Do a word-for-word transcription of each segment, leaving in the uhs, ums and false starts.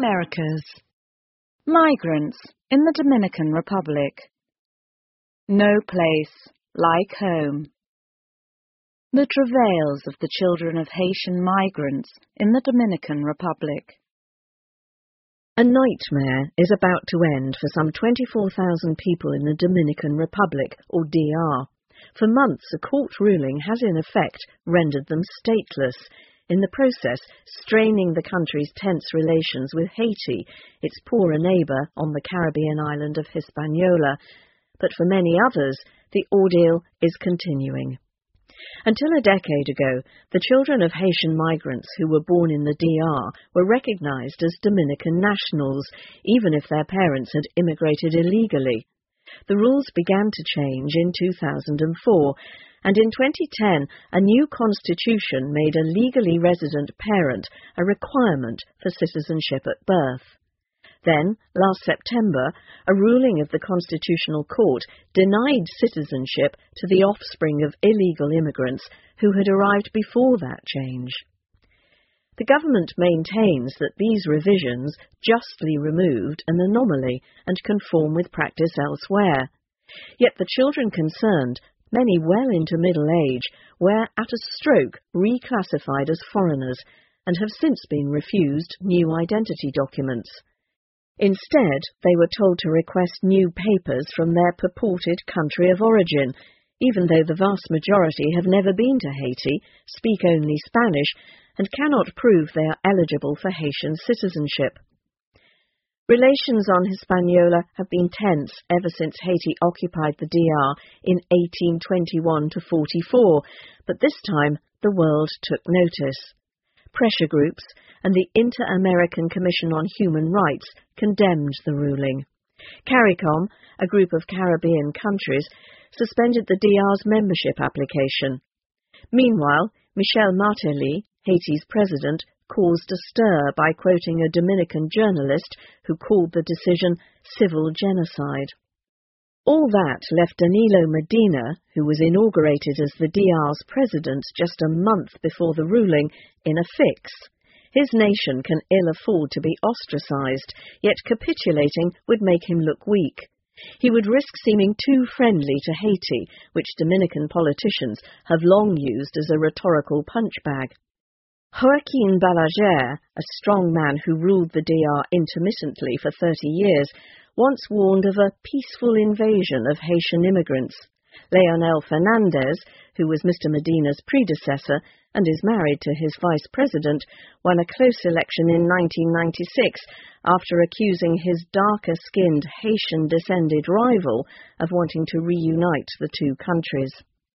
Americas. Migrants in the Dominican Republic. No place like home. The travails of the children of Haitian migrants in the Dominican Republic. A nightmare is about to end for some twenty-four thousand people in the Dominican Republic, or D R. For months, a court ruling has in effect rendered them stateless, in the process straining the country's tense relations with Haiti, its poorer neighbour on the Caribbean island of Hispaniola. But for many others, the ordeal is continuing. Until a decade ago, the children of Haitian migrants who were born in the D R were recognized as Dominican nationals, even if their parents had immigrated illegally. The rules began to change in two thousand four, and in twenty ten, a new constitution made a legally resident parent a requirement for citizenship at birth. Then, last September, a ruling of the Constitutional Court denied citizenship to the offspring of illegal immigrants who had arrived before that change. The government maintains that these revisions justly removed an anomaly and conform with practice elsewhere. Yet the children concerned, many well into middle age, were at a stroke reclassified as foreigners and have since been refused new identity documents. Instead, they were told to request new papers from their purported country of origin, even though the vast majority have never been to Haiti, speak only Spanish, and cannot prove they are eligible for Haitian citizenship. Relations on Hispaniola have been tense ever since Haiti occupied the D R in eighteen twenty-one to forty-four, but this time the world took notice. Pressure groups and the Inter-American Commission on Human Rights condemned the ruling. CARICOM, a group of Caribbean countries, suspended the D R's membership application. Meanwhile, Michel Martelly, Haiti's president, caused a stir by quoting a Dominican journalist who called the decision civil genocide. All that left Danilo Medina, who was inaugurated as the D R's president just a month before the ruling, in a fix. His nation can ill afford to be ostracized, yet capitulating would make him look weak. He would risk seeming too friendly to Haiti, which Dominican politicians have long used as a rhetorical punchbag. Joaquin Balaguer, a strong man who ruled the D R intermittently for thirty years, once warned of a peaceful invasion of Haitian immigrants. Leonel Fernandez, who was Mister Medina's predecessor and is married to his vice president, won a close election in nineteen ninety-six after accusing his darker-skinned Haitian-descended rival of wanting to reunite the two countries.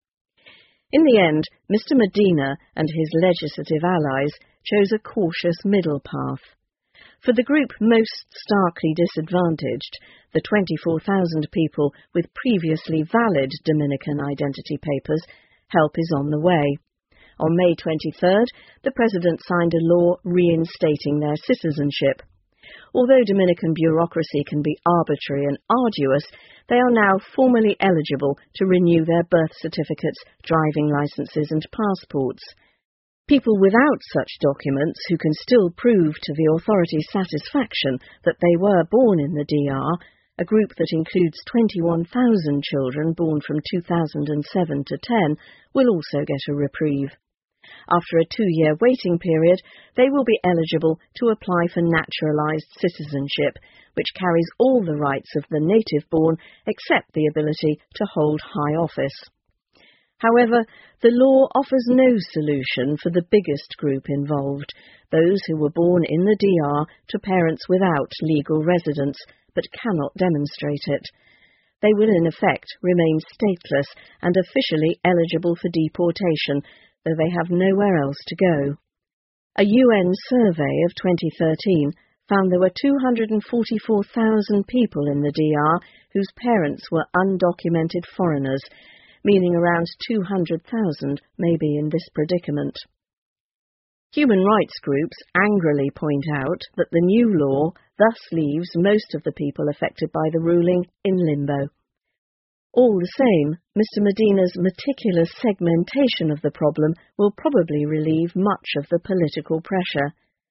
In the end, Mister Medina and his legislative allies chose a cautious middle path. For the group most starkly disadvantaged, the twenty-four thousand people with previously valid Dominican identity papers, help is on the way. On May twenty-third, the President signed a law reinstating their citizenship. Although Dominican bureaucracy can be arbitrary and arduous, they are now formally eligible to renew their birth certificates, driving licenses and passports. People without such documents who can still prove to the authorities' satisfaction that they were born in the D R, a group that includes twenty-one thousand children born from two thousand seven to ten, will also get a reprieve. After a two-year waiting period, they will be eligible to apply for naturalized citizenship, which carries all the rights of the native-born except the ability to hold high office. However, the law offers no solution for the biggest group involved, those who were born in the D R to parents without legal residence, but cannot demonstrate it. They will in effect remain stateless and officially eligible for deportation, though they have nowhere else to go. A U N survey of twenty thirteen found there were two hundred forty-four thousand people in the D R whose parents were undocumented foreigners, meaning around two hundred thousand may be in this predicament. Human rights groups angrily point out that the new law thus leaves most of the people affected by the ruling in limbo. All the same, Mister Medina's meticulous segmentation of the problem will probably relieve much of the political pressure.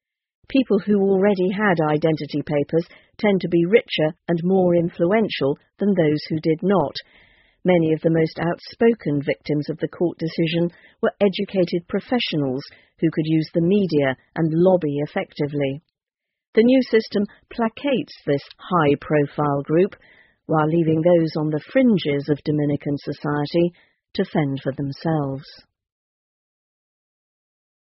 People who already had identity papers tend to be richer and more influential than those who did not. Many of the most outspoken victims of the court decision were educated professionals who could use the media and lobby effectively. The new system placates this high-profile group, while leaving those on the fringes of Dominican society to fend for themselves.